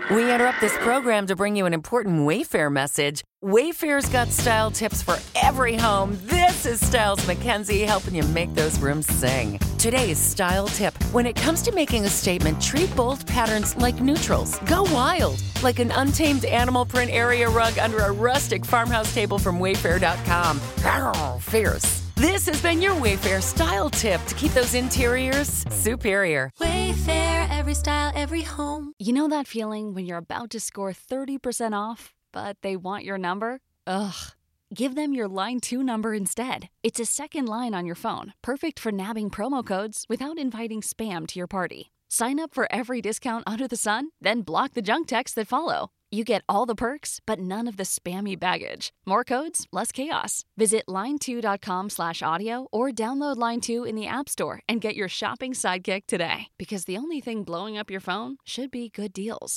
We interrupt this program to bring you an important Wayfair message. Wayfair's got style tips for every home. This is Styles McKenzie helping you make those rooms sing. Today's style tip. When it comes to making a statement, treat bold patterns like neutrals. Go wild, like an untamed animal print area rug under a rustic farmhouse table from Wayfair.com. Arr, fierce. This has been your Wayfair style tip to keep those interiors superior. Wayfair, every style, every home. You know that feeling when you're about to score 30% off, but they want your number? Ugh. Give them your Line 2 number instead. It's a second line on your phone, perfect for nabbing promo codes without inviting spam to your party. Sign up for every discount under the sun, then block the junk texts that follow. You get all the perks, but none of the spammy baggage. More codes, less chaos. Visit line2.com/audio or download Line 2 in the App Store and get your shopping sidekick today. Because the only thing blowing up your phone should be good deals.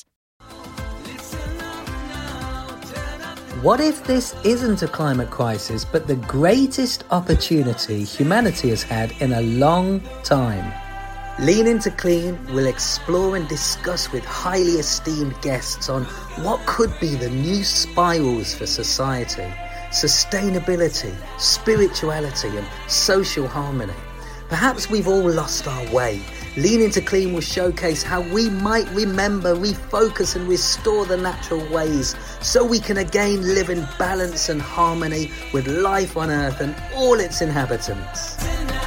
What if this isn't a climate crisis, but the greatest opportunity humanity has had in a long time? Lean Into Clean will explore and discuss with highly esteemed guests on what could be the new spirals for society, sustainability, spirituality and social harmony. Perhaps we've all lost our way. Lean Into Clean will showcase how we might remember, refocus and restore the natural ways so we can again live in balance and harmony with life on Earth and all its inhabitants.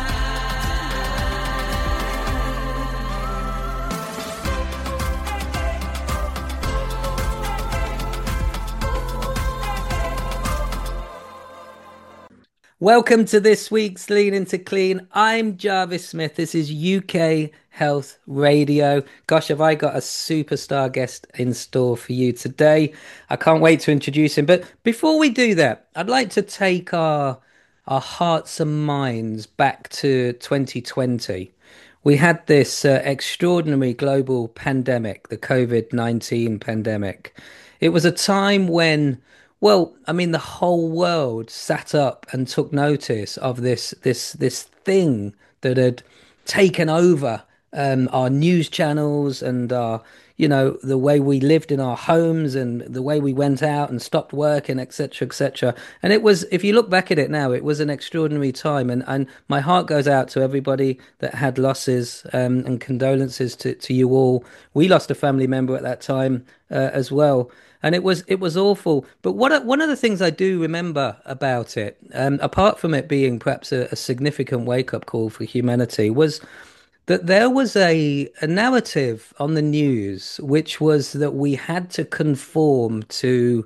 Welcome to this week's Lean Into Clean. I'm Jarvis Smith. This is UK Health Radio. Gosh, have I got a superstar guest in store for you today. I can't wait to introduce him. But before we do that, I'd like to take our hearts and minds back to 2020. We had this extraordinary global pandemic, the COVID-19 pandemic. It was a time when the whole world sat up and took notice of this thing that had taken over our news channels and our, the way we lived in our homes and the way we went out and stopped working, etc., etc. And it was, if you look back at it now, it was an extraordinary time. And my heart goes out to everybody that had losses and condolences to you all. We lost a family member at that time as well. And it was awful. But one of the things I do remember about it, apart from it being perhaps a significant wake-up call for humanity, was that there was a narrative on the news, which was that we had to conform to,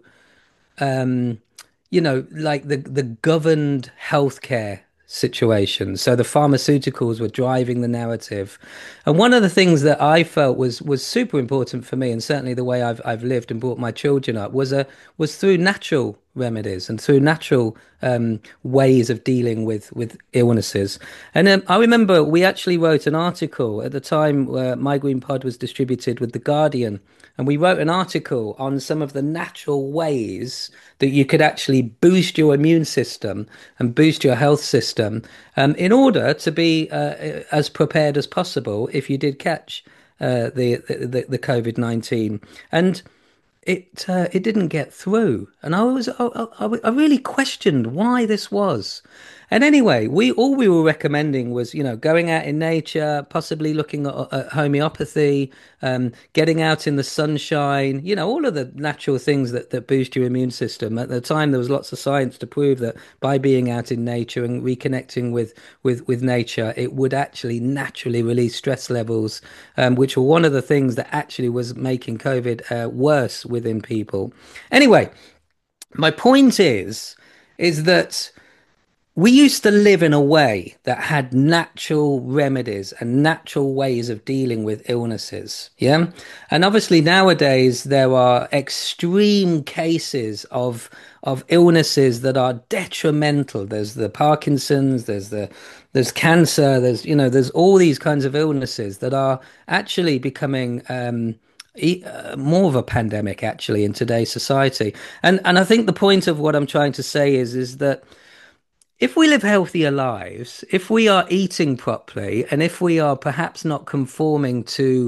like the governed healthcare situation. So the pharmaceuticals were driving the narrative. And one of the things that I felt was super important for me, and certainly the way I've lived and brought my children up, was through natural remedies and through natural ways of dealing with illnesses. And I remember we actually wrote an article at the time where My Green Pod was distributed with The Guardian. And we wrote an article on some of the natural ways that you could actually boost your immune system and boost your health system in order to be as prepared as possible if you did catch the COVID-19. And it didn't get through. And I really questioned why this was. And anyway, all we were recommending was, going out in nature, possibly looking at homeopathy, getting out in the sunshine, all of the natural things that boost your immune system. At the time, there was lots of science to prove that by being out in nature and reconnecting with nature, it would actually naturally release stress levels, which were one of the things that actually was making COVID worse within people. Anyway, my point is that we used to live in a way that had natural remedies and natural ways of dealing with illnesses. Yeah. And obviously nowadays there are extreme cases of illnesses that are detrimental. There's the Parkinson's, there's cancer, there's all these kinds of illnesses that are actually becoming more of a pandemic actually in today's society. And I think the point of what I'm trying to say is that if we live healthier lives, if we are eating properly, and if we are perhaps not conforming to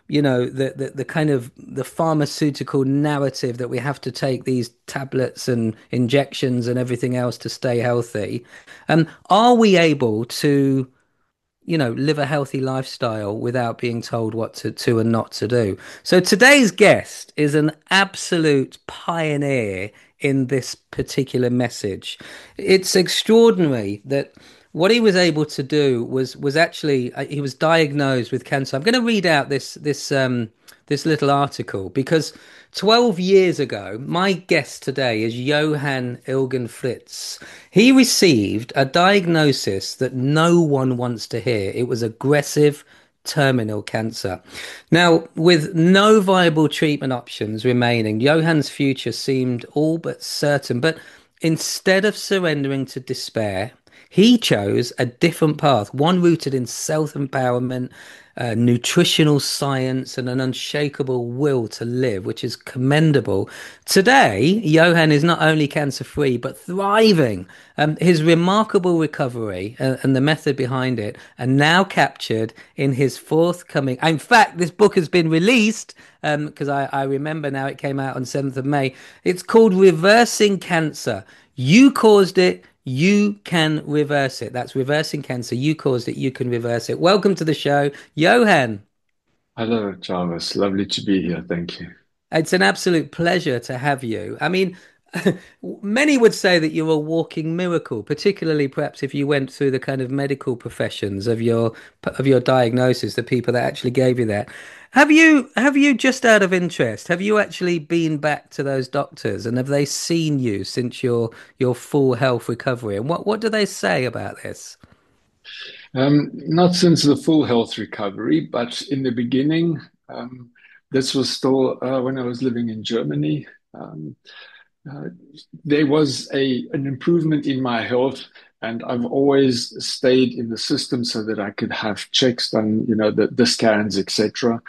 the kind of the pharmaceutical narrative that we have to take these tablets and injections and everything else to stay healthy. Are we able to live a healthy lifestyle without being told what to and not to do? So today's guest is an absolute pioneer in this particular message. It's extraordinary that what he was able to do was actually he was diagnosed with cancer. I'm going to read out this little article because 12 years ago, my guest today is Johann Ilgen Fritz. He received a diagnosis that no one wants to hear. It was aggressive terminal cancer. Now, with no viable treatment options remaining, Johann's future seemed all but certain. But instead of surrendering to despair, he chose a different path, one rooted in self-empowerment, nutritional science, and an unshakable will to live, which is commendable. Today, Johann is not only cancer-free, but thriving. His remarkable recovery and the method behind it are now captured in his forthcoming. In fact, this book has been released because I remember now it came out on 7th of May. It's called Reversing Cancer. You caused it. You can reverse it. That's reversing cancer. You caused it. You can reverse it. Welcome to the show, Johann. Hello, Jarvis. Lovely to be here. Thank you. It's an absolute pleasure to have you. I mean, many would say that you're a walking miracle, particularly perhaps if you went through the kind of medical professions of your diagnosis, the people that actually gave you that. Have you just out of interest, have you actually been back to those doctors and have they seen you since your full health recovery? And what do they say about this? Not since the full health recovery, but in the beginning, this was still when I was living in Germany. Uh, there was an improvement in my health, and I've always stayed in the system so that I could have checks done, the scans, etc.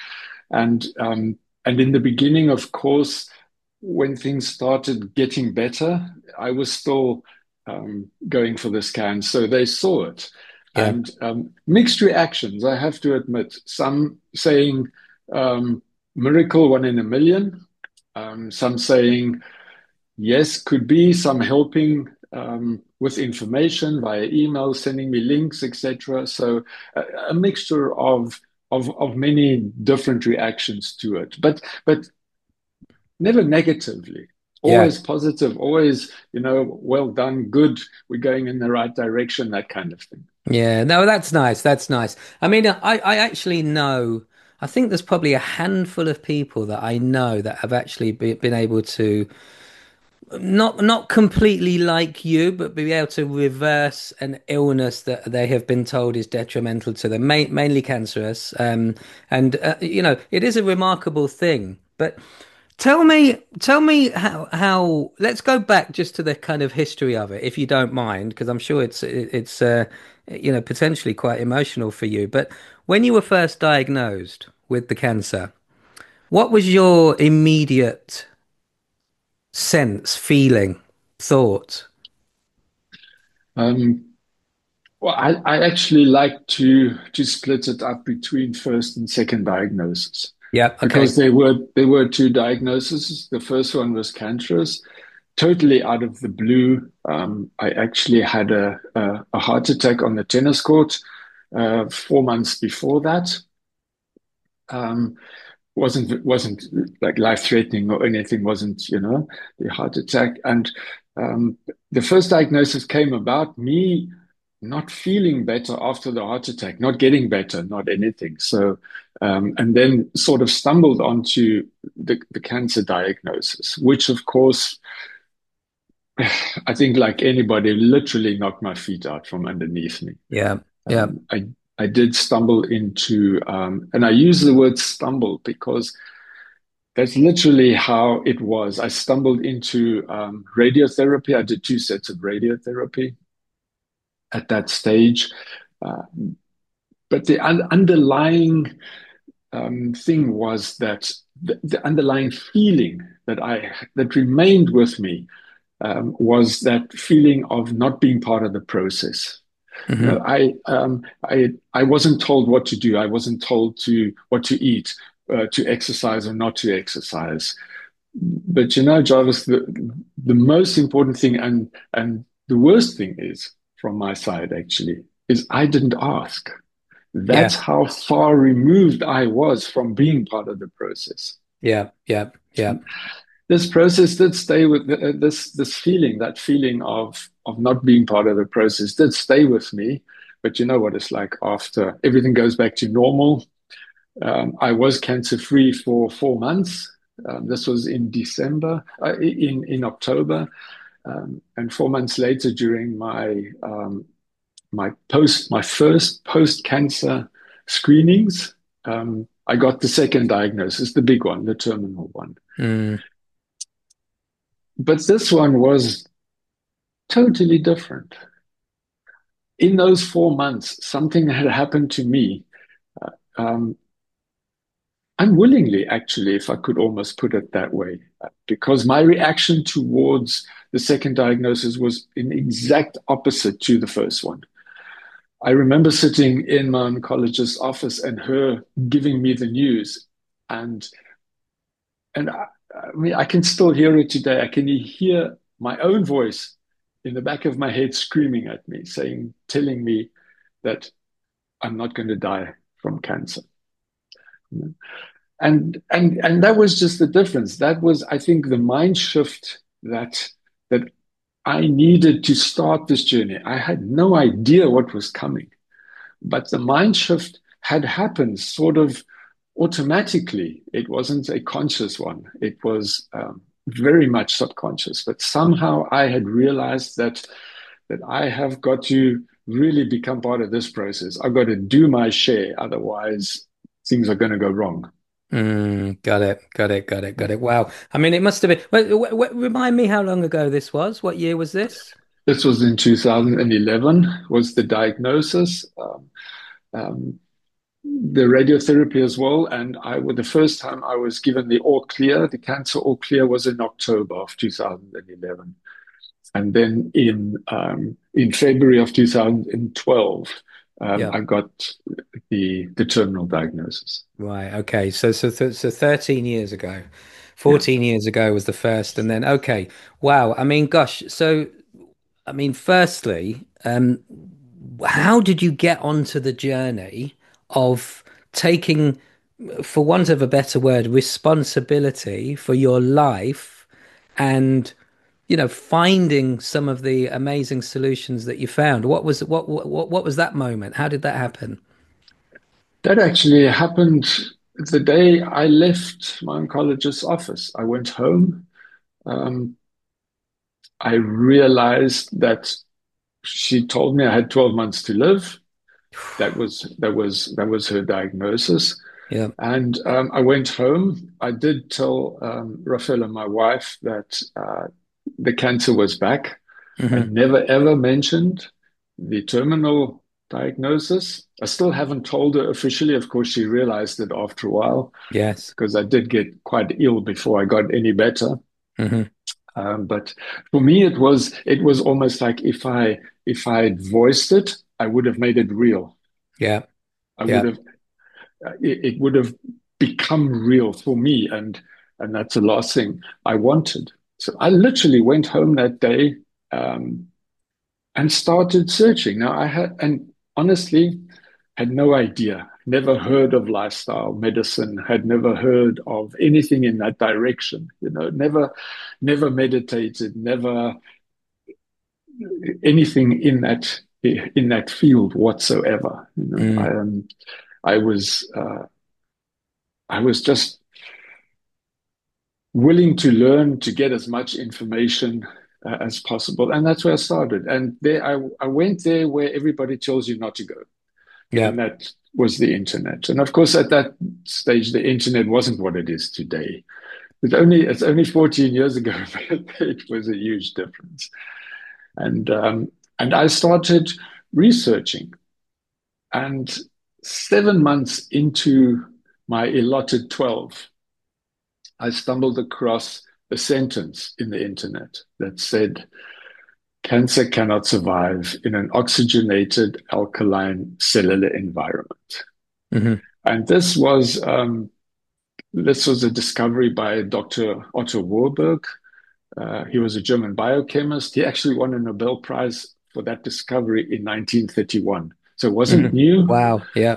And in the beginning, of course, when things started getting better, I was still going for the scans, so they saw it. Yeah. And mixed reactions, I have to admit. Some saying miracle, 1 in a million. Some saying yes, could be. Some helping with information via email, sending me links, etc. So a mixture of many different reactions to it, but never negatively. Yeah. Always positive. Always, well done, good. We're going in the right direction. That kind of thing. Yeah, no, that's nice. That's nice. I mean, I actually know, I think there's probably a handful of people that I know that have actually been able to not completely like you, but be able to reverse an illness that they have been told is detrimental to them, mainly cancerous. And it is a remarkable thing. But tell me how. Let's go back just to the kind of history of it, if you don't mind, because I'm sure it's potentially quite emotional for you. But when you were first diagnosed with the cancer, what was your immediate sense, feeling, thought? Um, well, I actually like to split it up between first and second diagnosis Yeah, okay. because there were two diagnoses. The first one was cancerous, totally out of the blue. I actually had a heart attack on the tennis court 4 months before that. Um, wasn't like life threatening or anything. Wasn't the heart attack, and um, the first diagnosis came about me not feeling better after the heart attack, not getting better, not anything. So, and then sort of stumbled onto the cancer diagnosis, which of course, I think like anybody, literally knocked my feet out from underneath me. Yeah, yeah, I did stumble into, and I use the word stumble because that's literally how it was. I stumbled into radiotherapy. I did 2 sets of radiotherapy at that stage. Uh, but the underlying thing was that the underlying feeling that remained with me was that feeling of not being part of the process. hmm I wasn't told what to do. I wasn't told what to eat. to exercise or not to exercise. But Jarvis, the most important thing and the worst thing is from my side actually is I didn't ask. That's Yeah. how far removed I was from being part of the process. Yeah. Yeah. Yeah. This process did stay with this feeling, that feeling of not being part of the process did stay with me. But you know what it's like after everything goes back to normal. I was cancer free for 4 months. This was in December, in October, and 4 months later, during my first post cancer screenings, I got the second diagnosis, the big one, the terminal one. Mm. But this one was totally different. In those 4 months, something had happened to me. Um, Unwillingly, actually, if I could almost put it that way, because my reaction towards the second diagnosis was in exact opposite to the first one. I remember sitting in my oncologist's office and her giving me the news, and I mean, I can still hear it today. I can hear my own voice in the back of my head screaming at me, telling me that I'm not going to die from cancer. And that was just the difference. That was, I think, the mind shift that I needed to start this journey. I had no idea what was coming, but the mind shift had happened sort of automatically. It wasn't a conscious one. It was very much subconscious. But somehow I had realized that I have got to really become part of this process. I've got to do my share, otherwise things are going to go wrong. Got it. Got it. Got it. Got it. Wow. I mean, it must have been. Remind me how long ago this was. What year was this? This was in 2011, was the diagnosis, um, the radiotherapy as well. And the first time I was given the all clear, the cancer all clear was in October of 2011. And then in February of 2012, Yeah. I got the terminal diagnosis. Right. Okay. So 13 years ago, 14 years ago was the first, and then okay. Wow. I mean, gosh. So I mean, firstly, how did you get onto the journey of taking, for want of a better word, responsibility for your life and, finding some of the amazing solutions that you found? What was that moment? How did that happen? That actually happened the day I left my oncologist's office. I went home. Um, I realized that she told me I had 12 months to live. That was her diagnosis. Yeah. And I went home. I did tell Rafaela, my wife, that the cancer was back. I Hmm. never ever mentioned the terminal diagnosis. I still haven't told her officially. Of course, she realized it after a while Yes. because I did get quite ill before I got any better. Hmm. But for me, it was almost like if I had voiced it, I would have made it real. Yeah. I would Yeah. have it would have become real for me, and that's the last thing I wanted. So I literally went home that day um, and started searching. Now and honestly, had no idea, never heard of lifestyle medicine, had never heard of anything in that direction. Never meditated, never anything in that field whatsoever. Mm. I was I was just willing to learn to get as much information as possible, and that's where I started. And there I went there where everybody tells you not to go, Yeah. and that was the internet. And of course, at that stage, the internet wasn't what it is today. It's only 14 years ago, but it was a huge difference. And I started researching, and 7 months into my allotted 12, I stumbled across a sentence in the internet that said, "Cancer cannot survive in an oxygenated alkaline cellular environment." Hmm. And this was This was a discovery by Dr. Otto Warburg. He was a German biochemist. He actually won a Nobel Prize for that discovery in 1931. So it wasn't new. Wow. Yeah.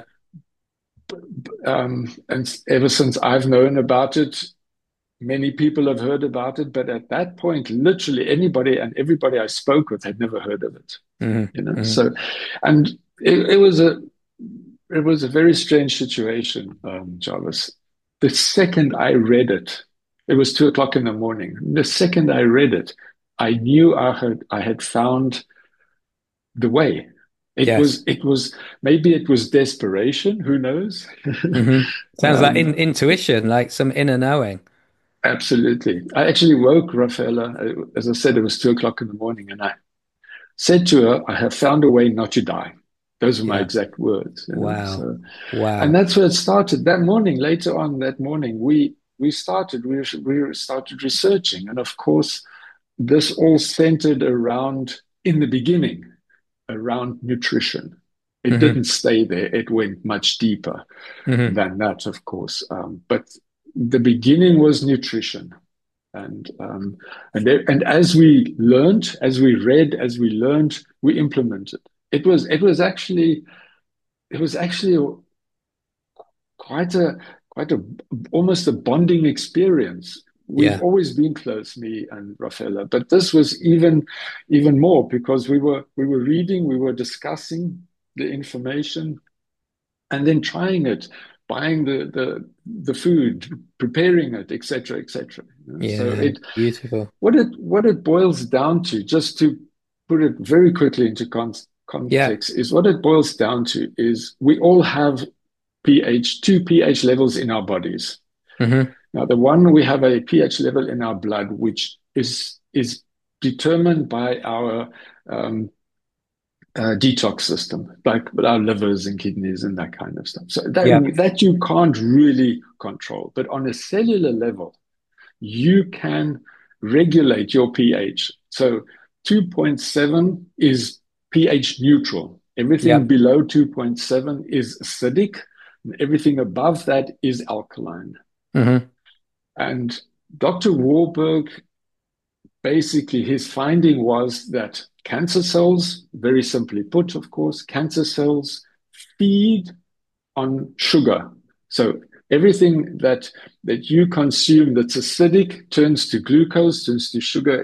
And ever since I've known about it, many people have heard about it. But at that point, literally anybody and everybody I spoke with had never heard of it. So, and it was a very strange situation, Jarvis. The second I read it, it was 2 o'clock in the morning. The second I read it, I knew I had found the way. Yes. It was maybe it was desperation. Who knows? Sounds like intuition, like some inner knowing. Absolutely. I actually woke Rafaela. As I said, it was 2 o'clock in the morning, and I said to her, "I have found a way not to die." Those were my Yeah. exact words. Wow. So, Wow. and that's where it started. That morning, later on that morning, we started researching, and of course, this all centered around in the beginning around nutrition. It didn't stay there; it went much deeper than that, of course. But the beginning was nutrition, and as we learned, as we read, as we learned, we implemented. It was actually quite a almost a bonding experience. We've Yeah. always been close, me and Rafaela, but this was even more because we were reading, we were discussing the information, and then trying it, buying the food, preparing it, etc., etc. So Yeah. Beautiful. what it boils down to, just to put it very quickly into Yeah. context, is what it boils down to is we all have two pH levels in our bodies. Now, we have a pH level in our blood, which is determined by our detox system, like our livers and kidneys and that kind of stuff. So Yeah. that you can't really control. But on a cellular level, you can regulate your pH. So 2.7 is pH neutral. Everything Yeah. below 2.7 is acidic, and everything above that is alkaline. And Dr. Warburg, basically, his finding was that cancer cells, very simply put, of course, cancer cells feed on sugar. So everything that you consume that's acidic turns to glucose, turns to sugar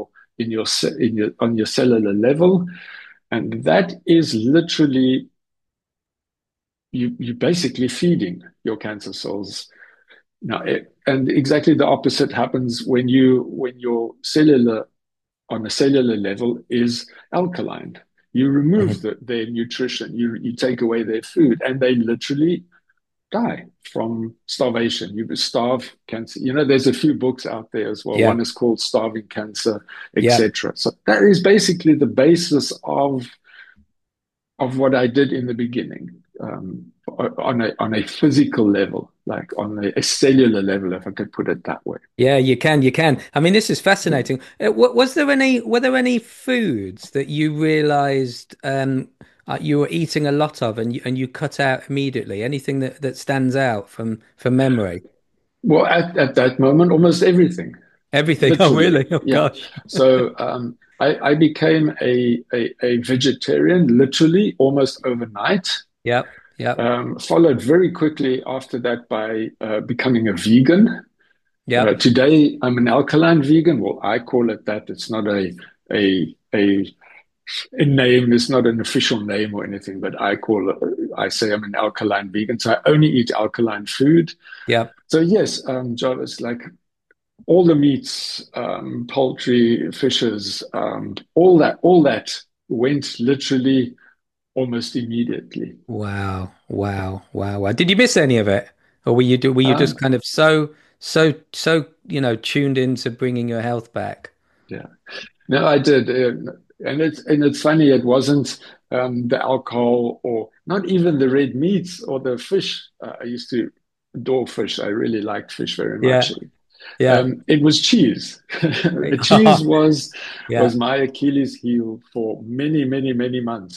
on your cellular level, and that is literally you basically feeding your cancer cells. Now, and exactly the opposite happens when your cellular on a cellular level is alkaline. You remove their nutrition, you take away their food, and they literally die from starvation. You starve cancer. There's a few books out there as well. Yeah. One is called Starving Cancer, Yeah. etc. So that is basically the basis of what I did in the beginning, on a physical level, like on a cellular level, if I could put it that way. Yeah, you can. You can. I mean, this is fascinating. Were there any foods that you realized you were eating a lot of and you cut out immediately? Anything that stands out from memory? Well, at that moment, almost everything, Everything. Oh, literally. really? Oh, Yeah. gosh. So I became a vegetarian literally almost overnight. Yep. Yep. Followed very quickly after that by becoming a vegan. Yep. Today, I'm an alkaline vegan. Well, I call it that. It's not a name. It's not an official name or anything, but I say I'm an alkaline vegan. So I only eat alkaline food. Yep. So yes, Jarvis, like all the meats, poultry, fishes, all that went literally almost immediately. Wow. Wow. Wow. Wow. Did you miss any of it? Or were you just Um, kind of so tuned into bringing your health back? yeah. No, I did, and it's funny. It wasn't the alcohol, or not even the red meats or the fish. I used to adore fish. I really liked fish very Yeah. much. Yeah. It was cheese. Cheese was Yeah. my Achilles heel for many, many, many months.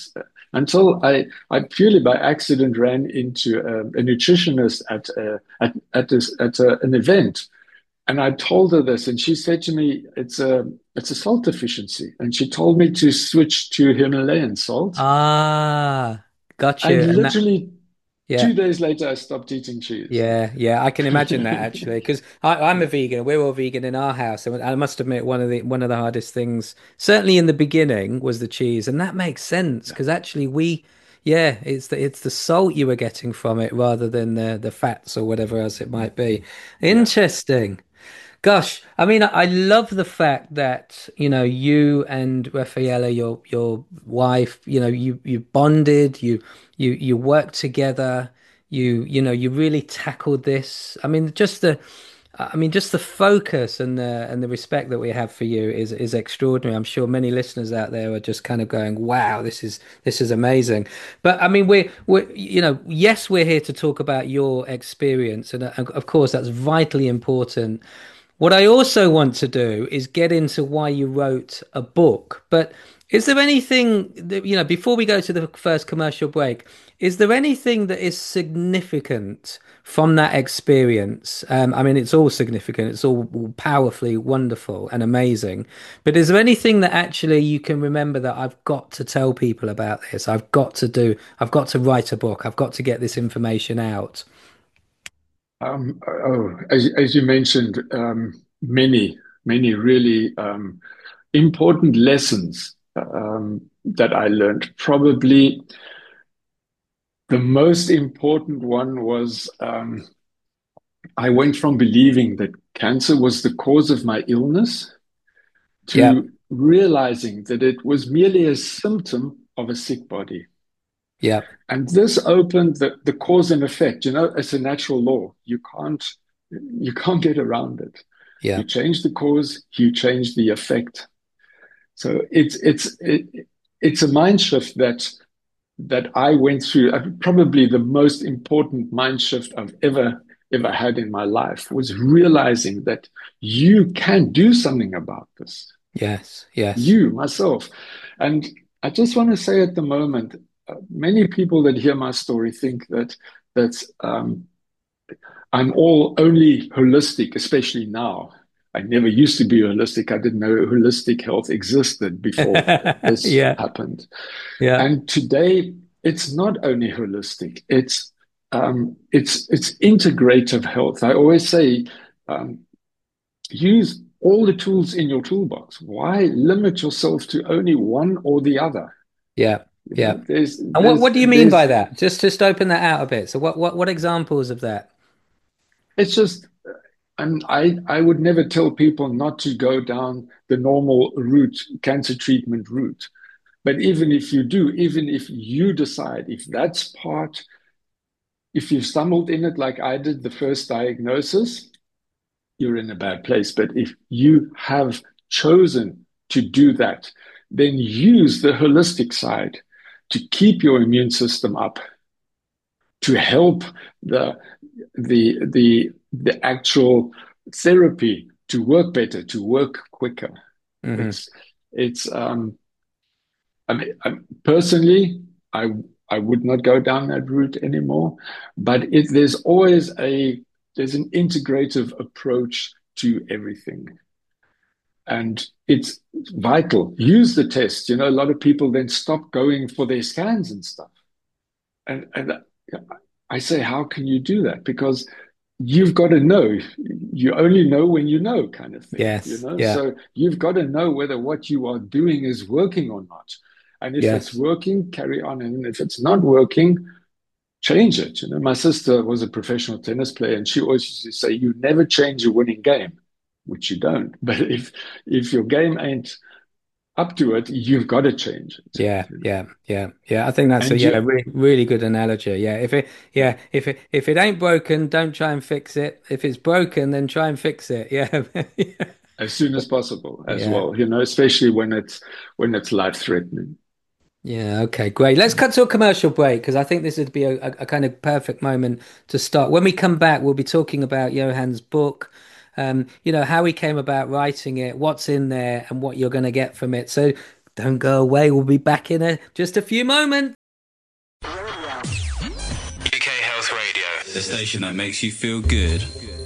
until I purely by accident ran into a nutritionist at an event. And I told her this, and she said to me, it's a salt deficiency. And she told me to switch to Himalayan salt. Ah, got And you. And that, literally yeah. 2 days later, I stopped eating cheese. Yeah, yeah, I can imagine that actually, because I'm a vegan. We're all vegan in our house, and I must admit one of the hardest things, certainly in the beginning, was the cheese, and that makes sense because actually yeah, it's the salt you were getting from it rather than the fats or whatever else it might be. Yeah. Interesting. Gosh, I mean, I love the fact that, you and Rafaela, your wife, you bonded, you worked together, you really tackled this. I mean, just the focus and the respect that we have for you is extraordinary. I'm sure many listeners out there are just kind of going, "Wow, this is amazing." But I mean, yes, we're here to talk about your experience, and of course, that's vitally important. What I also want to do is get into why you wrote a book. But is there anything that, before we go to the first commercial break, is there anything that is significant from that experience? I mean, it's all significant, it's all powerfully wonderful and amazing. But is there anything that actually you can remember that I've got to tell people about this? I've got to write a book, I've got to get this information out. As you mentioned, many really important lessons that I learned. Probably the most important one was I went from believing that cancer was the cause of my illness Yeah, to realizing that it was merely a symptom of a sick body. yeah, And this opened the cause and effect. It's a natural law. You can't get around it. yeah, You change the cause, you change the effect. So it's a mind shift that I went through. Probably the most important mind shift I've ever had in my life was realizing that you can do something about this. yes, yes. You, myself. And I just want to say at the moment, many people that hear my story think that I'm all only holistic, especially now. I never used to be holistic. I didn't know holistic health existed before this Yeah, happened. yeah. And today, it's not only holistic; it's integrative health. I always say, um, use all the tools in your toolbox. Why limit yourself to only one or the other? Yeah, You yeah. know, there's And what there's what do you mean by there's that? Just open that out a bit. So what examples of that? it's just and I would never tell people not to go down the normal route, cancer treatment route. But even if you do, even if you decide if that's part, if you've stumbled in it like I did the first diagnosis, you're in a bad place. But if you have chosen to do that, then use the holistic side to keep your immune system up, to help the the actual therapy to work better, to work quicker. Hmm. It's it's I mean, personally, I would not go down that route anymore. But there's an integrative approach to everything, and it's vital. Use the test. A lot of people then stop going for their scans and stuff, and I say, how can you do that? Because you've got to know. You only know when you know, kind of thing. Yes, yeah, So you've got to know whether what you are doing is working or not. And if it's yes. working, carry on. And if it's not working, change it. My sister was a professional tennis player, and she always used to say, "You never change a winning game," which you don't. But if your game ain't up to it, you've got to change it. Yeah, yeah, yeah, yeah. I think that's a And yeah, really, really good analogy. If it ain't broken, don't try and fix it. If it's broken, then try and fix it. Yeah. as soon as possible as Yeah. well, especially when it's life threatening. Yeah, okay, great. Let's cut to a commercial break because I think this would be a kind of perfect moment to start. When we come back, we'll be talking about Johann's book, how he came about writing it, what's in there, and what you're going to get from it. So don't go away. We'll be back in just a few moments. The station that makes you feel good.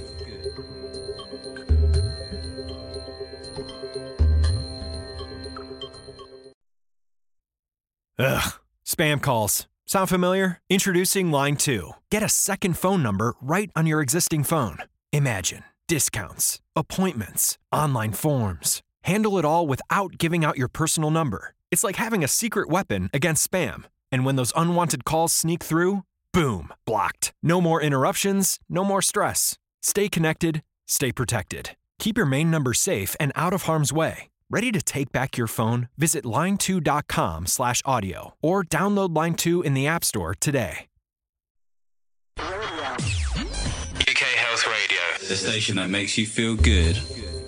Ugh, spam calls. Sound familiar? Introducing Line 2. Get a second phone number right on your existing phone. Imagine discounts, appointments, online forms. Handle it all without giving out your personal number. It's like having a secret weapon against spam. And when those unwanted calls sneak through, boom, blocked. No more interruptions, no more stress. Stay connected, stay protected. Keep your main number safe and out of harm's way. Ready to take back your phone? Visit line2.com/audio or download Line 2 in the App Store today. UK Health Radio. The station that makes you feel good.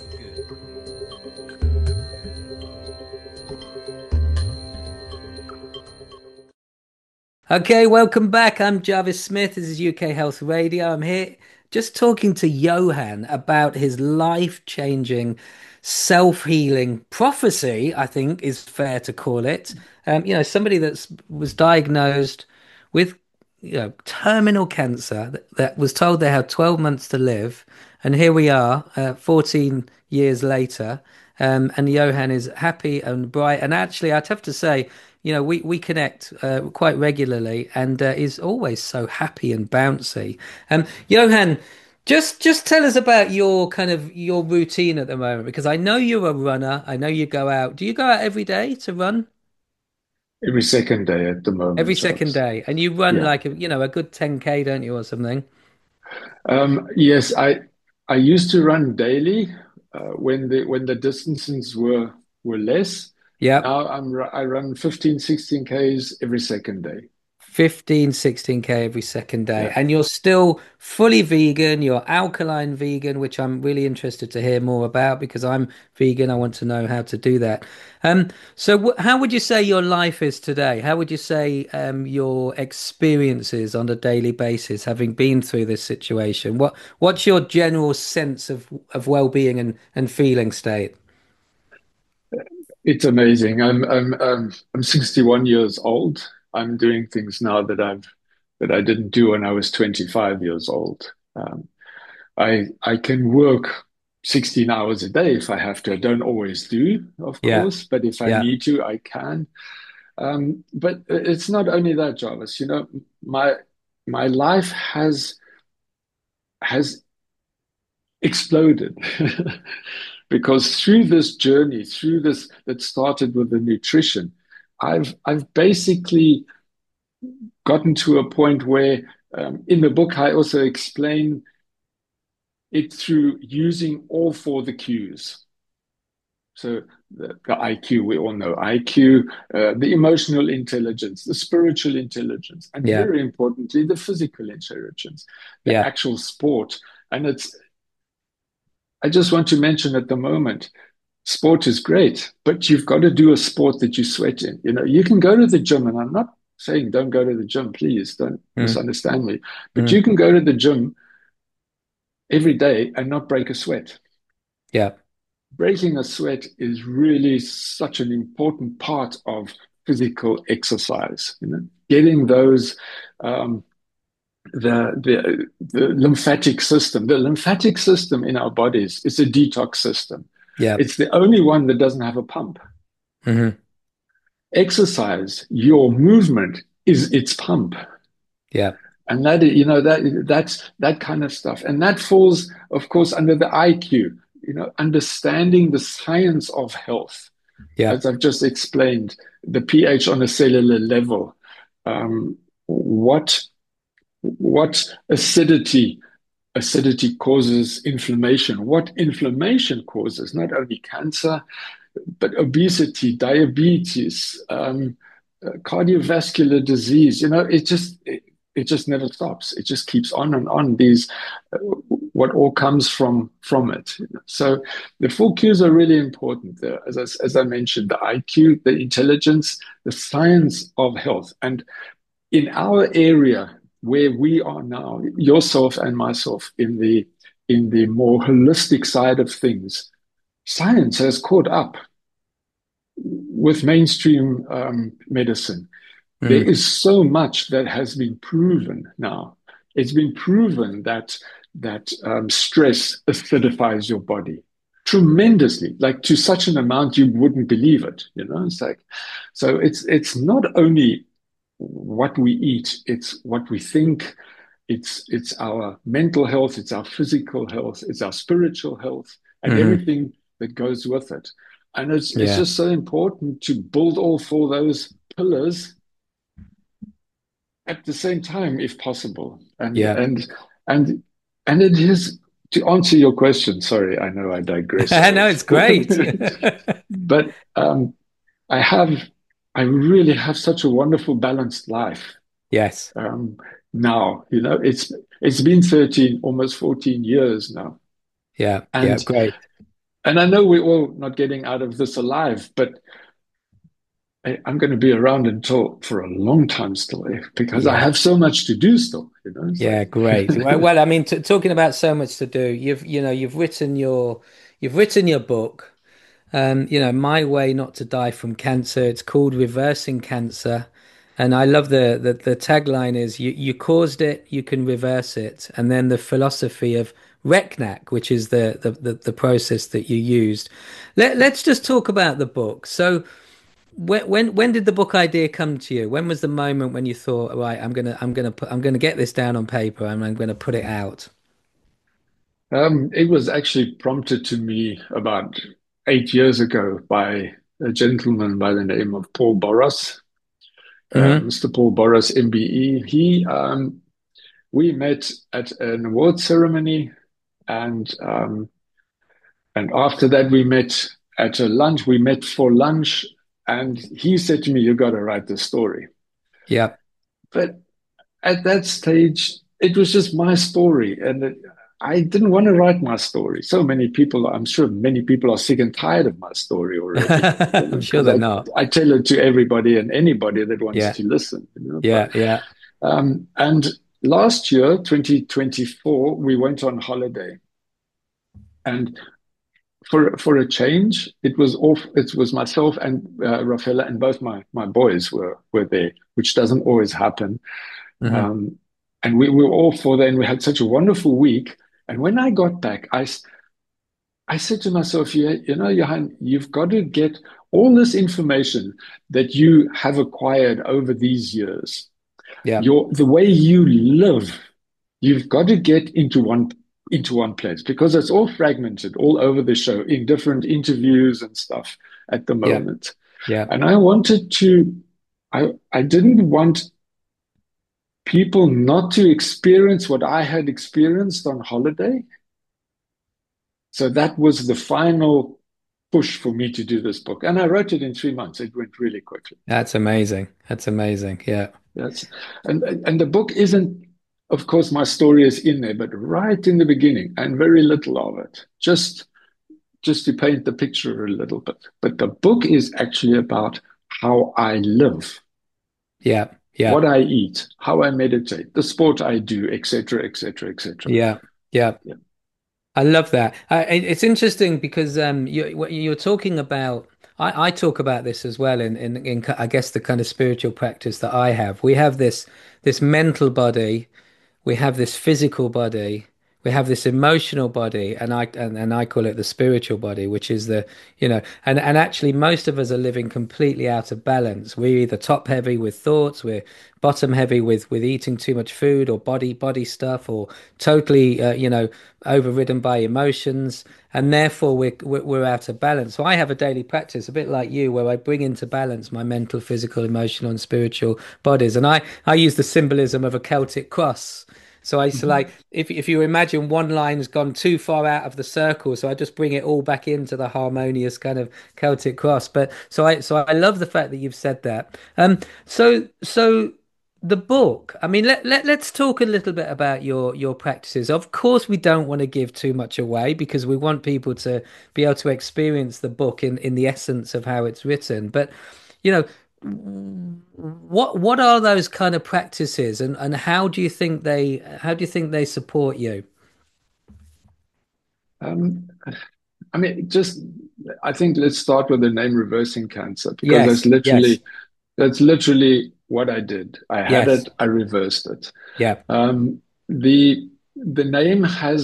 Okay, welcome back. I'm Jarvis Smith. This is UK Health Radio. I'm here just talking to Johan about his life-changing, self-healing prophecy, I think is fair to call it. Somebody that was diagnosed with, terminal cancer that was told they had 12 months to live. And here we are, 14 years later. And Johan is happy and bright. And actually, I'd have to say, we connect quite regularly, and is always so happy and bouncy. Johan, just tell us about your routine at the moment, because I know you're a runner. I know you go out. Do you go out every day to run? Every second day at the moment. Every second day, and you run Yeah. like a good 10K, don't you, or something? Yes, I used to run daily when the distances were less. Yeah. Now I run 15, 16 Ks every second day. 15, 16K every second day. Yeah. And you're still fully vegan. You're alkaline vegan, which I'm really interested to hear more about, because I'm vegan. I want to know how to do that. So how would you say your life is today? How would you say your experiences on a daily basis, having been through this situation? What's your general sense of well-being and feeling state? It's amazing. I'm 61 years old. I'm doing things now that I didn't do when I was 25 years old. I can work 16 hours a day if I have to. I don't always do, of Yeah. course, but if I Yeah. need to, I can. But it's not only that, Jarvis. My life has exploded because through this journey, through this that started with the nutrition, I've basically gotten to a point where in the book I also explain it through using all four the Qs. So the IQ, we all know IQ, the emotional intelligence, the spiritual intelligence, and Yeah. very importantly, the physical intelligence, the Yeah. actual sport. And I just want to mention at the moment, sport is great, but you've got to do a sport that you sweat in. You can go to the gym, and I'm not saying don't go to the gym, please don't misunderstand me, but you can go to the gym every day and not break a sweat. Yeah. Breaking a sweat is really such an important part of physical exercise. Getting those the lymphatic system. The lymphatic system in our bodies is a detox system. Yeah. It's the only one that doesn't have a pump. Mm-hmm. Exercise, your movement is its pump. Yeah. And that's that kind of stuff. And that falls, of course, under the IQ, understanding the science of health. Yeah. As I've just explained, the pH on a cellular level, what acidity causes inflammation, what inflammation causes not only cancer, but obesity, diabetes, cardiovascular disease. It just never stops. It just keeps on and on. What all comes from it. So the four Qs are really important. As I mentioned, the IQ, the intelligence, the science of health. And in our area where we are now, yourself and myself, in the more holistic side of things, science has caught up with mainstream medicine. There is so much that has been proven now. it's been proven that stress acidifies your body tremendously, like to such an amount you wouldn't believe it. It's like, so it's not only what we eat, it's what we think. It's our mental health, it's our physical health, it's our spiritual health, and everything that goes with it. And it's just so important to build all four of those pillars at the same time, if possible. And it is, to answer your question. Sorry, I know I digress. No, it's great. But I really have such a wonderful, balanced life. Yes. Now, it's been 13, almost 14 years now. Yeah. Great. And I know we're all not getting out of this alive, but I'm going to be around for a long time still, because I have so much to do still. Great. Well, I mean, talking about so much to do, you've written your book. My Way Not to Die from Cancer. It's called Reversing Cancer. And I love the tagline is you caused it, you can reverse it. And then the philosophy of RECNAC, which is the process that you used. Let's just talk about the book. So when did the book idea come to you? When was the moment when you thought, right, I'm gonna get this down on paper and I'm gonna put it out? It was actually prompted to me about 8 years ago by a gentleman by the name of Paul Boros. Mr. Paul Boros, MBE. We met at an award ceremony, and after that we met at a lunch. We met for lunch, and he said to me, "You got to write this story." Yeah. But at that stage, it was just my story, and I didn't want to write my story. I'm sure many people are sick and tired of my story already. I'm sure they're not. I tell it to everybody and anybody that wants to listen. Yeah. And last year, 2024, we went on holiday, and for a change, it was myself and Rafaela, and both my boys were there, which doesn't always happen. And we were all four there, and we had such a wonderful week. And when I got back, I said to myself, Johan, you've got to get all this information that you have acquired over these years. Yeah. The way you live, you've got to get into one place, because it's all fragmented all over the show in different interviews and stuff at the moment. Yeah. And I didn't want people not to experience what I had experienced on holiday. So that was the final push for me to do this book. And I wrote it in 3 months. It went really quickly. That's amazing. Yeah. And the book isn't, of course, my story is in there, but right in the beginning, and very little of it, just to paint the picture a little bit. But the book is actually about how I live. Yeah. What I eat, how I meditate, the sport I do, etc., etc., etc. Yeah. I love that. It's interesting because you're talking about. I talk about this as well in I guess the kind of spiritual practice that I have. We have this mental body, we have this physical body, we have this emotional body, and I call it the spiritual body, which is and actually most of us are living completely out of balance. We're either top heavy with thoughts, we're bottom heavy with eating too much food or body stuff, or totally overridden by emotions, and therefore we're out of balance. So I have a daily practice, a bit like you, where I bring into balance my mental, physical, emotional, and spiritual bodies, and I use the symbolism of a Celtic cross. So I used to like, if you imagine one line's gone too far out of the circle, so I just bring it all back into the harmonious kind of Celtic cross. But so I love the fact that you've said that. So the book, I mean, let's talk a little bit about your practices. Of course, we don't want to give too much away, because we want people to be able to experience the book in the essence of how it's written. But what are those kind of practices, and how do you think they support you? I think let's start with the name Reversing Cancer, because that's literally what I did. I had it, I reversed it. Yeah. the name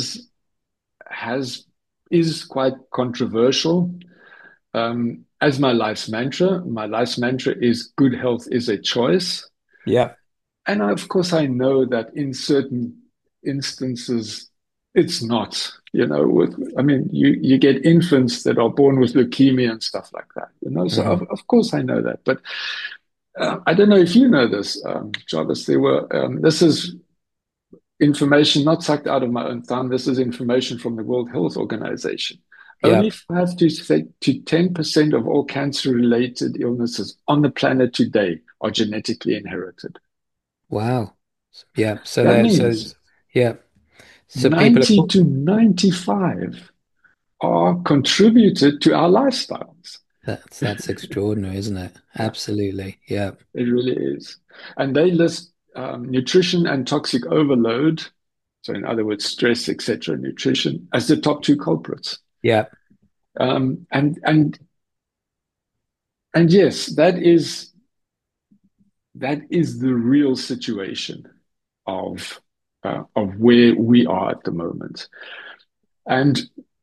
has is quite controversial. As my life's mantra is good health is a choice. Yeah. And of course, I know that in certain instances, it's not. I mean, you get infants that are born with leukemia and stuff like that. So of course I know that. But I don't know if you know this, Jarvis. This is information not sucked out of my own thumb. This is information from the World Health Organization. Yeah. Only 5 to 10% of all cancer-related illnesses on the planet today are genetically inherited. Wow. Yeah. So That there, means yeah. So 90 to 95 are contributed to our lifestyles. That's extraordinary, isn't it? Absolutely. Yeah. It really is. And they list nutrition and toxic overload, so in other words, stress, etc., nutrition, as the top 2 culprits. Yeah. And yes, that is the real situation of where we are at the moment. And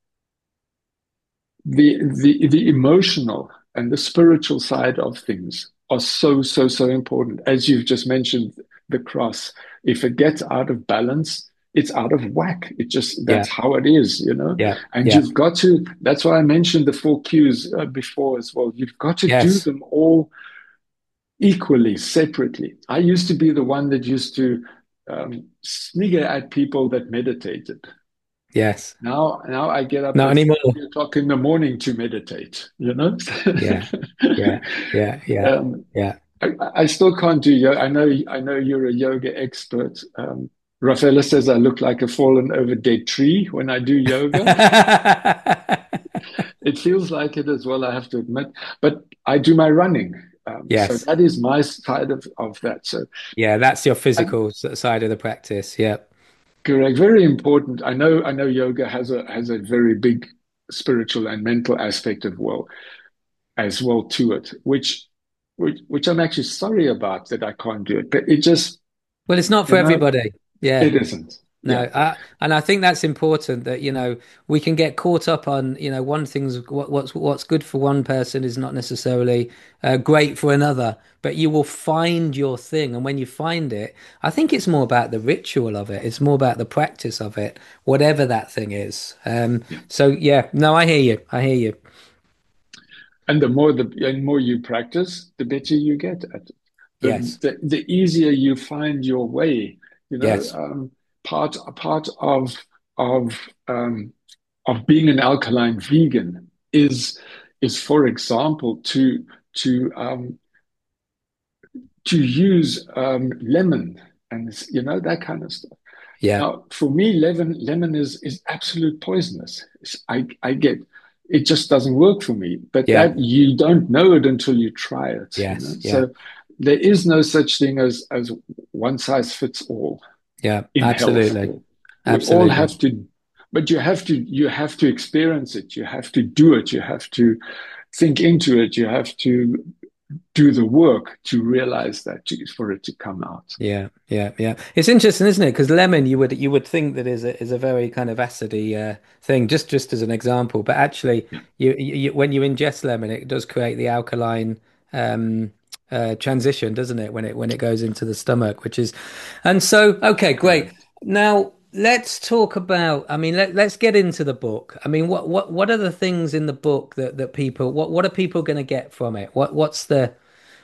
the emotional and the spiritual side of things are so important. As you've just mentioned, the cross, if it gets out of balance, it's out of whack. That's how it is, Yeah. And Yeah. you've got to, that's why I mentioned the 4 Qs before as well. You've got to do them all equally, separately. I used to be the one that used to snigger at people that meditated. Yes. Now I get up Not at anymore. 3 o'clock in the morning to meditate, Yeah. Yeah. Yeah. Yeah. Yeah. I still can't do yoga. I know you're a yoga expert. Rafaela says I look like a fallen over dead tree when I do yoga. It feels like it as well, I have to admit. But I do my running. Yes. So that is my side of that. So yeah, that's your physical side of the practice. Yeah. Correct. Very important. I know yoga has a very big spiritual and mental aspect as well to it, which I'm actually sorry about that I can't do it. But it just Well, it's not for everybody. Yeah. It isn't. No, Yeah. and I think that's important that, we can get caught up on, one thing's what's good for one person is not necessarily great for another, but you will find your thing. And when you find it, I think it's more about the ritual of it. It's more about the practice of it, whatever that thing is. So, yeah, no, I hear you. I hear you. And the more you practice, the better you get at it. Yes. The easier you find your way, Yes. Part of being an alkaline vegan is for example to use lemon and that kind of stuff. Yeah. Now, for me, lemon is absolute poisonous. I get it just doesn't work for me. But that you don't know it until you try it. Yes. Yeah. So there is no such thing as one size fits all. Yeah, in absolutely. Health. Absolutely. We all have to, but you have to experience it. You have to do it. You have to think into it. You have to do the work to realize that for it to come out. Yeah. It's interesting, isn't it? Because lemon, you would think that is a very kind of acidy thing, just as an example. But actually, you when you ingest lemon, it does create the alkaline transition, doesn't it? When it goes into the stomach, and so okay, great. Now let's talk about. I mean, let's get into the book. I mean, what are the things in the book that people what are people going to get from it? What's the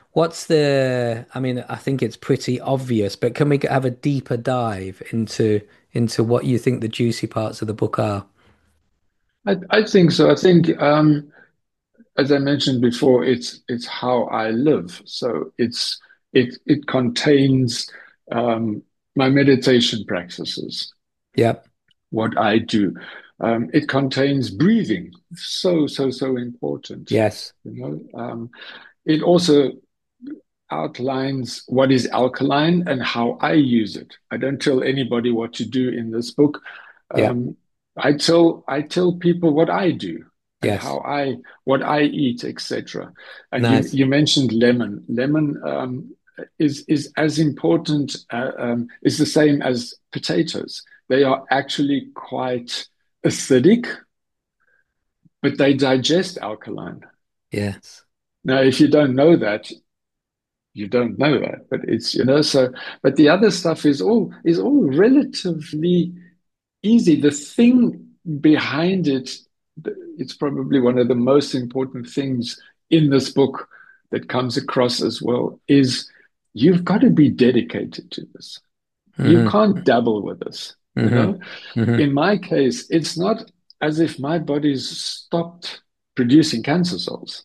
I mean, I think it's pretty obvious, but can we have a deeper dive into what you think the juicy parts of the book are? I think so. I think, as I mentioned before, it's how I live. So it contains my meditation practices. Yeah. What I do. It contains breathing. So important. Yes. It also outlines what is alkaline and how I use it. I don't tell anybody what to do in this book. I tell people what I do and what I eat, etc. And nice. you mentioned lemon. Lemon is as important, is the same as potatoes. They are actually quite acidic, but they digest alkaline. Yes. Now, if you don't know that, you don't know that, but it's, so, but the other stuff is all relatively easy. The thing behind it, it's probably one of the most important things in this book that comes across as well, is you've got to be dedicated to this. You can't dabble with this. In my case, it's not as if my body's stopped producing cancer cells.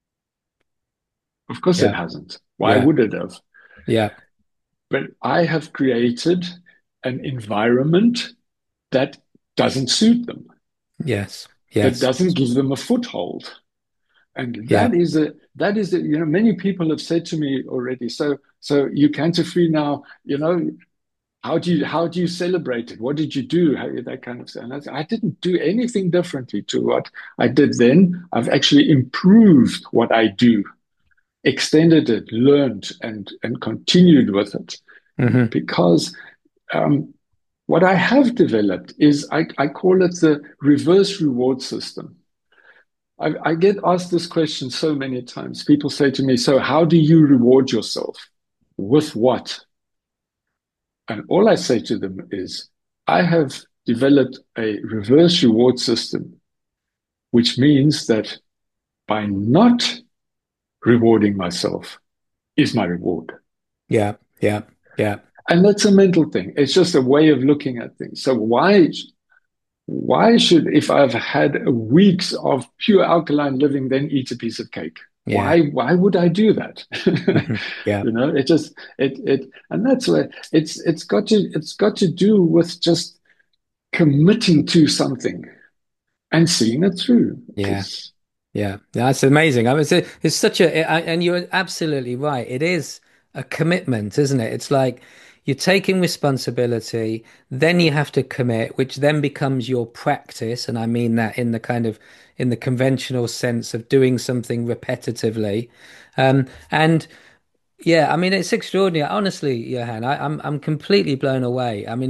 Of course it Yeah. hasn't. Why Yeah. would it have? Yeah. But I have created an environment that doesn't suit them, Yes. that Yes. doesn't give them a foothold. And Yeah. many people have said to me already, so you cancer free now, how do you celebrate it? What did you do? That kind of stuff. And I didn't do anything differently to what I did then. I've actually improved what I do, extended it, learned, and continued with it. Because what I have developed is I call it the reverse reward system. I get asked this question so many times. People say to me, so how do you reward yourself? With what? And all I say to them is, I have developed a reverse reward system, which means that by not rewarding myself is my reward. Yeah. Yeah. Yeah. And that's a mental thing. It's just a way of looking at things. So why should, if I've had weeks of pure alkaline living, then eat a piece of cake? Yeah. Why would I do that? Yeah. It just and that's where it's got to do with just committing to something and seeing it through. Yeah. Yeah, that's amazing. I mean, it's such and you're absolutely right. It is a commitment, isn't it? It's like you're taking responsibility, then you have to commit, which then becomes your practice. And I mean that in the in the conventional sense of doing something repetitively. And yeah, I mean, it's extraordinary. Honestly, Johan, I'm completely blown away. I mean,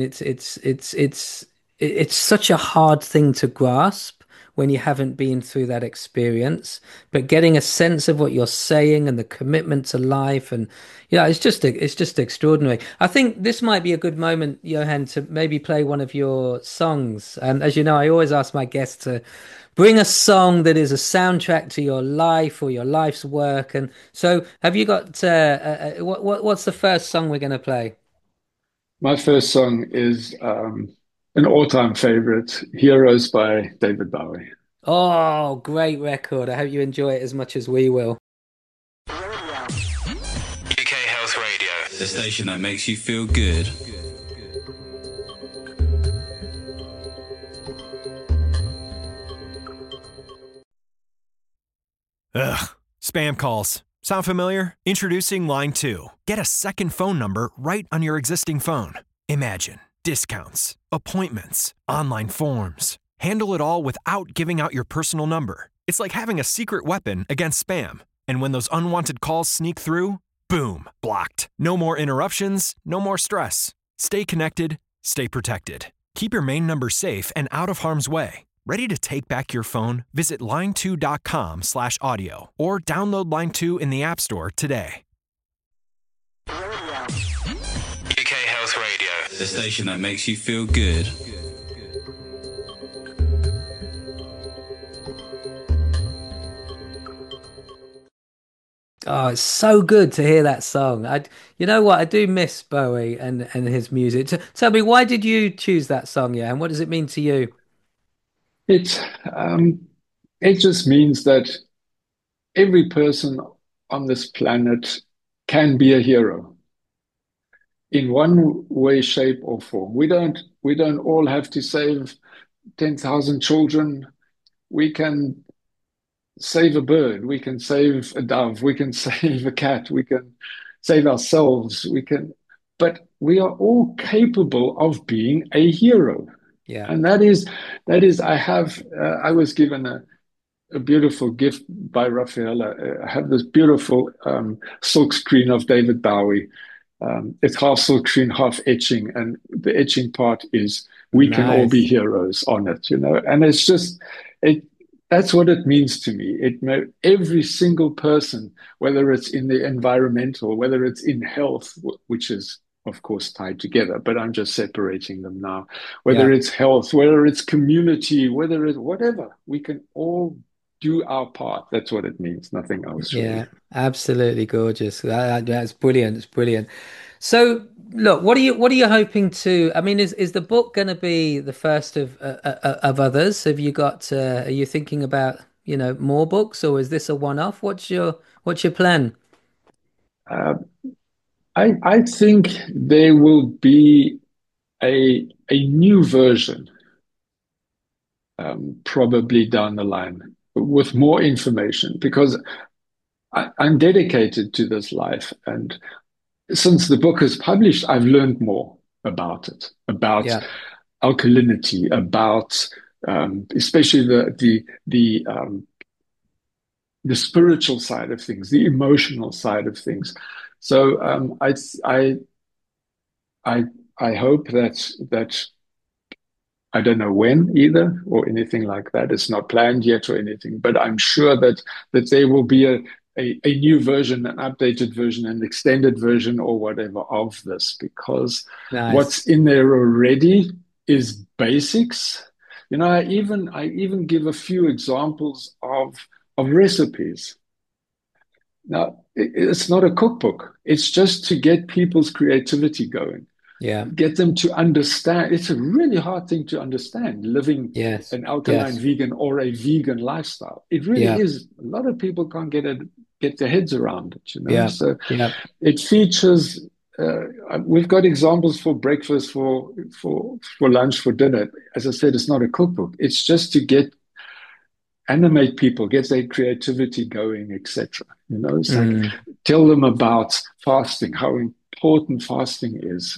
it's such a hard thing to grasp when you haven't been through that experience, but getting a sense of what you're saying and the commitment to life, and yeah, it's just extraordinary. I think this might be a good moment, Johan, to maybe play one of your songs. As you know, I always ask my guests to bring a song that is a soundtrack to your life or your life's work. And so, have you got what's the first song we're going to play? My first song is an all-time favorite, Heroes by David Bowie. Oh, great record. I hope you enjoy it as much as we will. UK Health Radio, the station that makes you feel good. Ugh, spam calls. Sound familiar? Introducing Line 2. Get a second phone number right on your existing phone. Imagine discounts, appointments, online forms. Handle it all without giving out your personal number. It's like having a secret weapon against spam. And when those unwanted calls sneak through, boom, blocked. No more interruptions, no more stress. Stay connected, stay protected. Keep your main number safe and out of harm's way. Ready to take back your phone? Visit line2.com/audio or download Line 2 in the App Store today. UK Health Radio, the station that makes you feel good. Oh, it's so good to hear that song. You know what? I do miss Bowie and his music. Tell me, why did you choose that song, yeah? And what does it mean to you? It it just means that every person on this planet can be a hero in one way, shape, or form. We don't all have to save 10,000 children. We can save a bird, we can save a dove, we can save a cat, we can save ourselves, but we are all capable of being a hero. Yeah. And that is, I was given a a beautiful gift by Raffaella. I have this beautiful silk screen of David Bowie. It's half silk screen, half etching, and the etching part is "We can all be Nice. heroes" on it, and it's just it. That's what it means to me. Every single person, whether it's in the environmental, whether it's in health, which is of course tied together, but I'm just separating them now. Whether Yeah. it's health, whether it's community, whether it's whatever, we can all do our part. That's what it means. Nothing else really. Yeah, absolutely gorgeous. That's brilliant. It's brilliant. So, look, what are you hoping to? I mean, is the book going to be the first of others? Have you got? Are you thinking about more books, or is this a one-off? What's your plan? Uh, I think there will be a new version, probably down the line with more information because I'm dedicated to this life. And since the book is published, I've learned more about it, about Yeah. alkalinity, about especially the spiritual side of things, the emotional side of things. So I I I hope that I don't know when either or anything like that. It's not planned yet or anything, but I'm sure that there will be a new version, an updated version, an extended version, or whatever of this, because Nice. what's in there already is basics. I even give a few examples of recipes. Now, it's not a cookbook. It's just to get people's creativity going, Yeah. get them to understand. It's a really hard thing to understand, living Yes. an alkaline Yes. vegan or a vegan lifestyle. It really Yeah. is. A lot of people can't get their heads around it. Yeah. So Yeah. it features. We've got examples for breakfast, for lunch, for dinner. As I said, it's not a cookbook. It's just to animate people, get their creativity going, etc. It's like Mm. tell them about fasting, how important fasting is.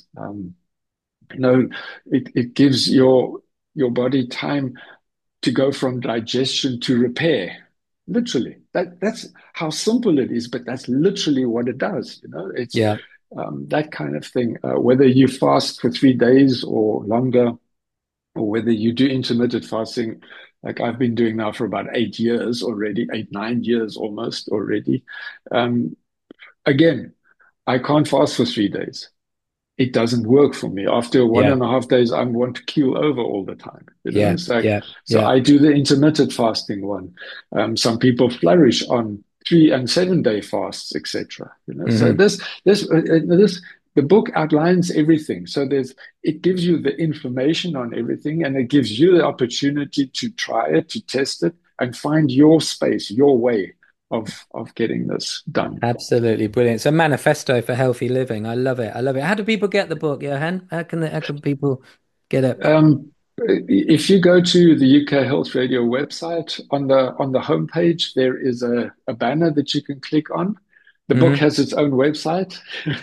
It gives your body time to go from digestion to repair. Literally, that's how simple it is, but that's literally what it does. It's Yeah. that kind of thing. Whether you fast for 3 days or longer, or whether you do intermittent fasting, like I've been doing now for about 8 years already, 9 years almost already. Um, Again, I can't fast for 3 days. It doesn't work for me. After one Yeah. and a half days, I want to keel over all the time. Yeah. It's like, Yeah. so Yeah. I do the intermittent fasting one. Some people flourish on 3 and 7 day fasts, etc. So Hmm. this the book outlines everything. So it gives you the information on everything, and it gives you the opportunity to try it, to test it, and find your space, your way of getting this done. Absolutely brilliant. It's a manifesto for healthy living. I love it. I love it. How do people get the book, Johan? How can people get it? If you go to the UK Health Radio website, on the homepage, there is a banner that you can click on. The book Hmm. has its own website.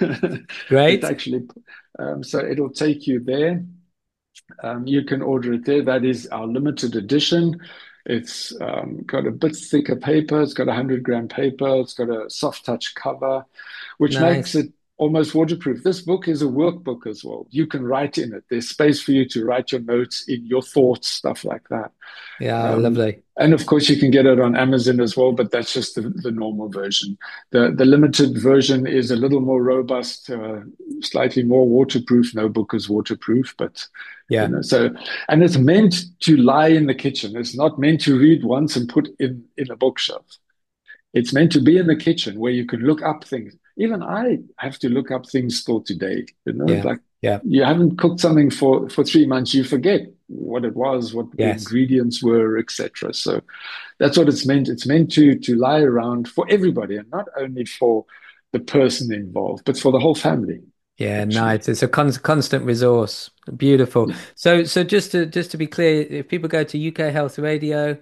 It Great. actually, so it'll take you there. You can order it there. That is our limited edition. It's got a bit thicker paper. It's got 100-gram paper. It's got a soft touch cover, which makes Nice. it almost waterproof. This book is a workbook as well. You can write in it. There's space for you to write your notes in, your thoughts, stuff like that. Yeah, Um, lovely. and of course, you can get it on Amazon as well, but that's just the normal version. The limited version is a little more robust, slightly more waterproof. No book is waterproof, but Yeah. so, and it's meant to lie in the kitchen. It's not meant to read once and put in a bookshelf. It's meant to be in the kitchen where you can look up things. Even I have to look up things still today. Yeah. Like Yeah. you haven't cooked something for 3 months, you forget what it was, what the Yes. ingredients were, etc. So that's what it's meant. It's meant to lie around for everybody, and not only for the person involved, but for the whole family, Yeah, actually. nice. It's a constant resource. Beautiful. So just to be clear, if people go to ukhealthradio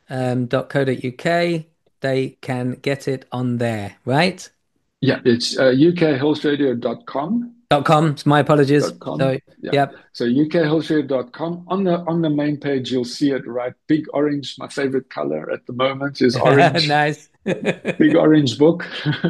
.co.uk, they can get it on there, right? Yeah, it's ukhealthradio.com. .com. My apologies. .com. So, Yeah. yep. So ukhealthradio.com. On the main page, you'll see it, right? Big orange. My favorite color at the moment is orange. Nice. Big orange book.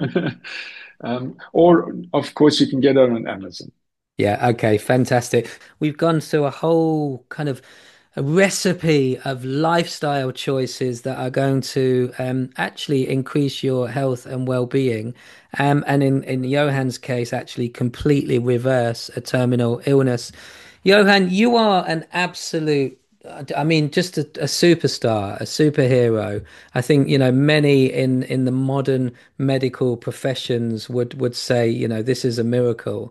Or of course you can get it on Amazon. Yeah, okay, fantastic. We've gone through a whole kind of a recipe of lifestyle choices that are going to actually increase your health and well-being. And in Johan's case, actually completely reverse a terminal illness. Johan, you are an absolute, I mean, just a superstar, a superhero. I think, many in the modern medical professions would say, this is a miracle.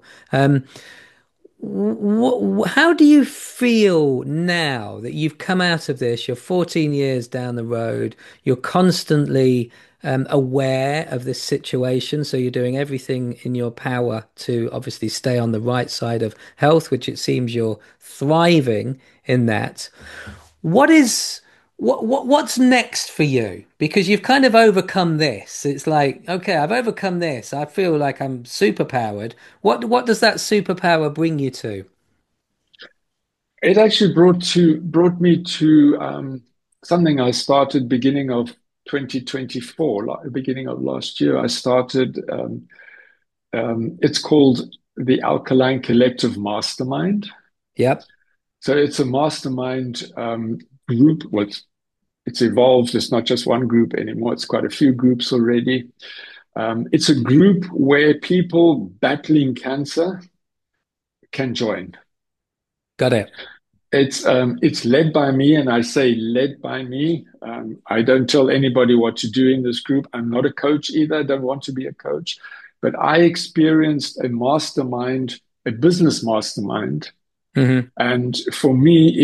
How do you feel now that you've come out of this? You're 14 years down the road. You're constantly aware of this situation. So you're doing everything in your power to obviously stay on the right side of health, which it seems you're thriving in that. What is what's next for you? Because you've kind of overcome this. It's like, okay, I've overcome this. I feel like I'm super powered. What does that superpower bring you to? It actually brought me to something I started beginning of 2024, beginning of last year. I started. It's called the Alkaline Collective Mastermind. Yep. So it's a mastermind group. It's evolved. It's not just one group anymore. It's quite a few groups already. It's a group where people battling cancer can join. Got it. It's led by me, and I say led by me. I don't tell anybody what to do in this group. I'm not a coach either. I don't want to be a coach, but I experienced a mastermind, a business mastermind, Hmm. and for me,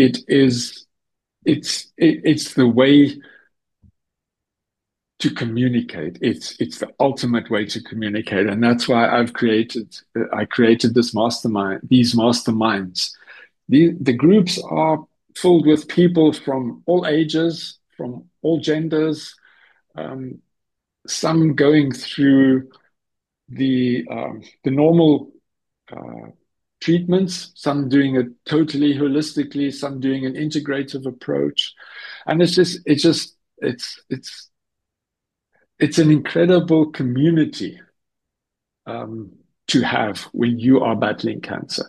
it's the way to communicate. It's the ultimate way to communicate, and that's why I created this mastermind, these masterminds. The groups are filled with people from all ages, from all genders, some going through the normal treatments, some doing it totally holistically, some doing an integrative approach, and it's an incredible community to have when you are battling cancer.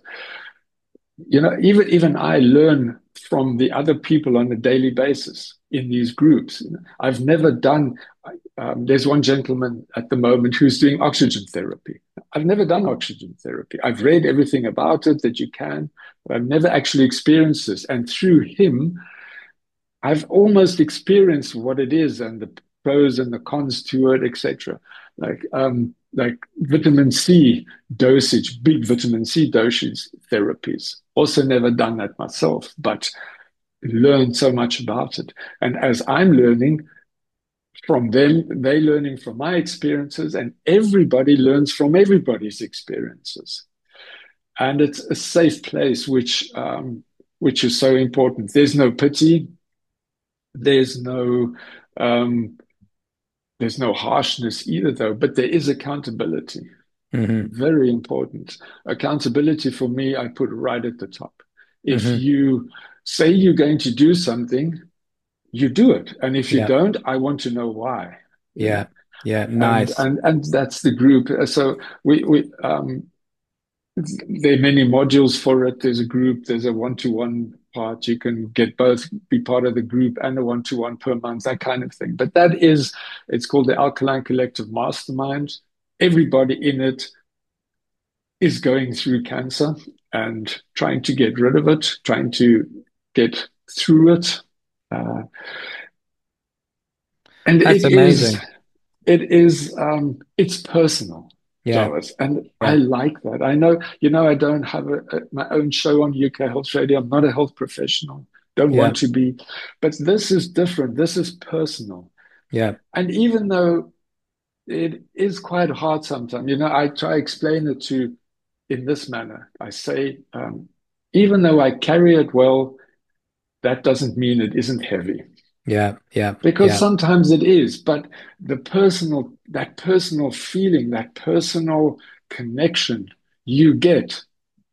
Even I learn from the other people on a daily basis in these groups. I've never done. There's one gentleman at the moment who's doing oxygen therapy. I've never done oxygen therapy. I've read everything about it that you can, but I've never actually experienced this. And through him, I've almost experienced what it is and the pros and the cons to it, etc. Like vitamin C dosage, big vitamin C dosage therapies. Also never done that myself, but learned so much about it. And as I'm learning from them, they learning from my experiences, and everybody learns from everybody's experiences. And it's a safe place, which is so important. There's no pity. There's no harshness either, though, but there is accountability. Hmm. Very important. Accountability for me, I put right at the top. If Hmm. you say you're going to do something, you do it. And if you Yeah. don't, I want to know why. Yeah. Yeah. And Nice. and that's the group. So we there are many modules for it. There's a group, there's a one-to-one part. You can get both, be part of the group and a one-to-one per month, that kind of thing. But it's called the Alkaline Collective Mastermind. Everybody in it is going through cancer and trying to get rid of it, trying to get through it. Uh, and That's amazing. it's personal. Yeah. Jarvis, and I Yeah. like that. I know, I don't have my own show on UK Health Radio. I'm not a health professional. Don't Yeah. want to be, but this is different. This is personal. Yeah. And even though it is quite hard sometimes, I try to explain it to in this manner. I say, even though I carry it well, that doesn't mean it isn't heavy. Yeah. Yeah. Because Yeah. sometimes it is, but that personal feeling, that personal connection you get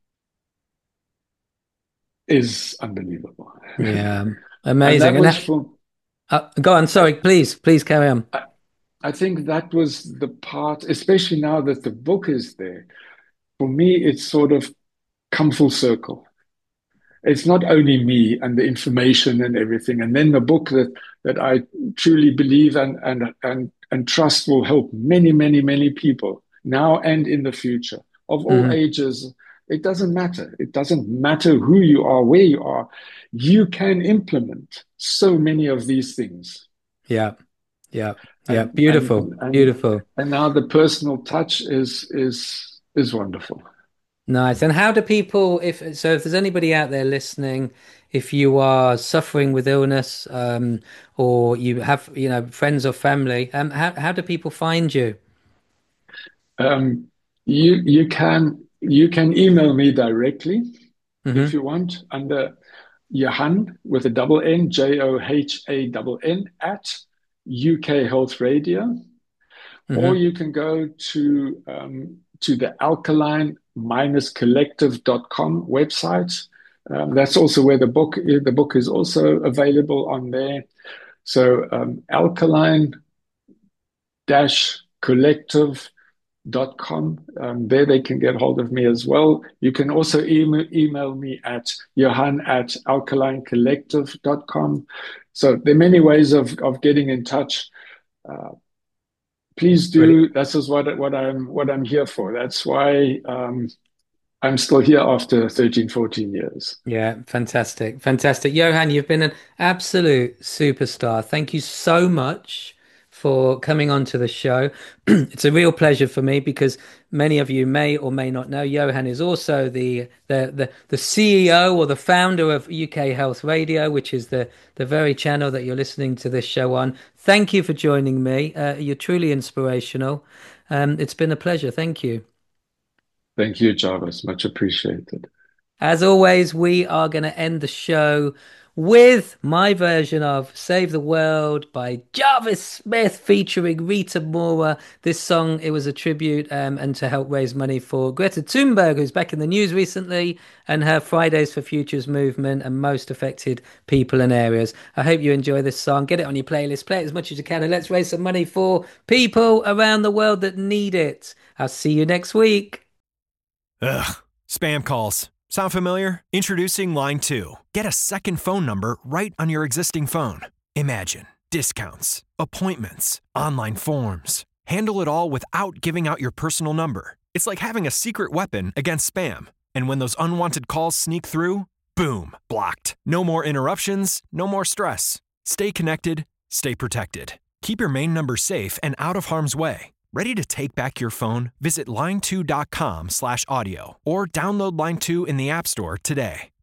is unbelievable. Yeah, And amazing. that And was for, go on. Sorry, please carry on. I think that was the part, especially now that the book is there. For me, it's sort of come full circle. It's not only me and the information and everything, and then the book that I truly believe and trust will help many, many, many people now and in the future of all Hmm. ages. It doesn't matter. It doesn't matter who you are, where you are. You can implement so many of these things. Yeah, yeah, yeah. And Beautiful, beautiful. now the personal touch is wonderful. Nice. And how do people, if there's anybody out there listening, if you are suffering with illness, or you have, friends or family, how do people find you? Um, you can email me directly if Hmm. you want under Johan with a double N, JOHANN at UK Health Radio, or Hmm. you can go to the alkaline-collective.com website. That's also where the book is also available on there. So alkaline-collective.com. There they can get hold of me as well. You can also email me at johan@alkalinecollective.com. So there are many ways of getting in touch. Uh, Please Brilliant. do. This is what I'm here for. That's why I'm still here after 13, 14 years. Yeah, fantastic. Fantastic. Johan, you've been an absolute superstar. Thank you so much for coming on to the show. It's a real pleasure for me because many of you may or may not know Johan is also the CEO or the founder of UK Health Radio, which is the very channel that you're listening to this show on. Thank you for joining me. You're truly inspirational. It's been a pleasure. Thank you. Thank you, Jarvis. Much appreciated. As always, we are going to end the show with my version of Save the World by Jarvis Smith featuring Rita Mora. This song, it was a tribute and to help raise money for Greta Thunberg, who's back in the news recently, and her Fridays for Futures movement and most affected people and areas. I hope you enjoy this song. Get it on your playlist. Play it as much as you can, and let's raise some money for people around the world that need it. I'll see you next week. Ugh, spam calls. Sound familiar? Introducing Line 2. Get a second phone number right on your existing phone. Imagine discounts, appointments, online forms. Handle it all without giving out your personal number. It's like having a secret weapon against spam. And when those unwanted calls sneak through, boom, blocked. No more interruptions, no more stress. Stay connected, stay protected. Keep your main number safe and out of harm's way. Ready to take back your phone? Visit line2.com/audio or download Line 2 in the App Store today.